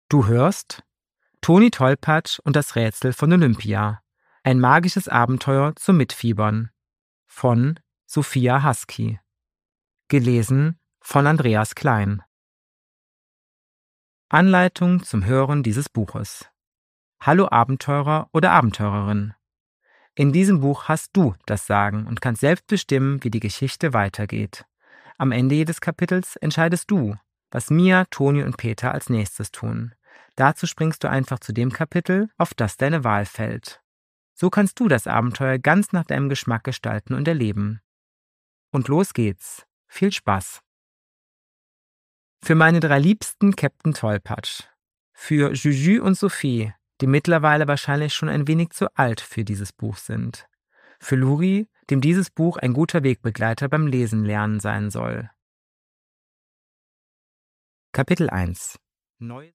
Du hörst Toni Tollpatsch und das Rätsel von Olympia. Ein magisches Abenteuer zum Mitfiebern von Sophia Husky. Gelesen von Andreas Klein. Anleitung zum Hören dieses Buches. Hallo Abenteurer oder Abenteurerin. In diesem Buch hast du das Sagen und kannst selbst bestimmen, wie die Geschichte weitergeht. Am Ende jedes Kapitels entscheidest du, was Mia, Toni und Peter als nächstes tun. Dazu springst du einfach zu dem Kapitel, auf das deine Wahl fällt. So kannst du das Abenteuer ganz nach deinem Geschmack gestalten und erleben. Und los geht's. Viel Spaß! Für meine 3 Liebsten Captain Tollpatsch. Für Juju und Sophie, die mittlerweile wahrscheinlich schon ein wenig zu alt für dieses Buch sind. Für Luri, dem dieses Buch ein guter Wegbegleiter beim Lesen lernen sein soll. Kapitel 1.